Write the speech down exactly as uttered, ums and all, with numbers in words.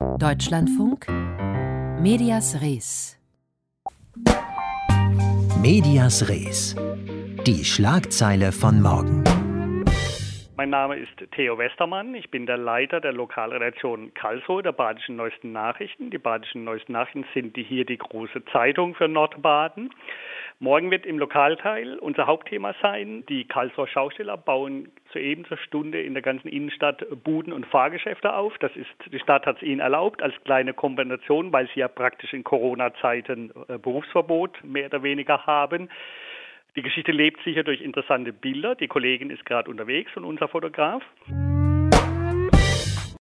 Deutschlandfunk Medias Res. Medias Res. Die Schlagzeile von morgen. Mein Name ist Theo Westermann. Ich bin der Leiter der Lokalredaktion Karlsruhe der Badischen Neuesten Nachrichten. Die Badischen Neuesten Nachrichten sind die hier die große Zeitung für Nordbaden. Morgen wird im Lokalteil unser Hauptthema sein. Die Karlsruher Schausteller bauen zu eben zur Stunde in der ganzen Innenstadt Buden und Fahrgeschäfte auf. Das ist, die Stadt hat es ihnen erlaubt als kleine Kompensation, weil sie ja praktisch in Corona-Zeiten äh, Berufsverbot mehr oder weniger haben. Die Geschichte lebt sicher durch interessante Bilder. Die Kollegin ist gerade unterwegs und unser Fotograf.